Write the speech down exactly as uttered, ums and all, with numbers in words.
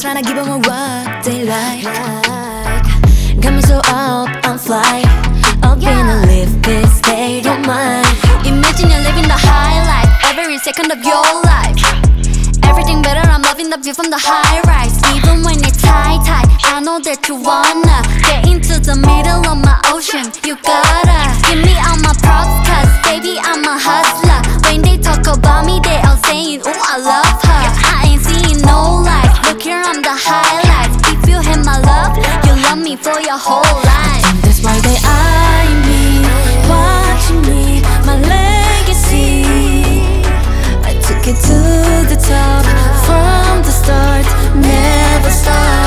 tryna give them what they like. Got me so up on fly, up in a live this day, don't mind. Imagine you're living the high life, every second of your life. Everything better, I'm loving the view from the high rise. Even when it's high tide, I know that you wanna get into the middle of my ocean. You gotta give me all my props, cause baby I'm a hustler. When they talk about me, they all saying, oh I love her. I ain't seeing no light, look here I'm the highlights. If you have my love, you love me for your whole life. And that's why they eye me, watching me, my legacy. I took it to the top from the start, never stop.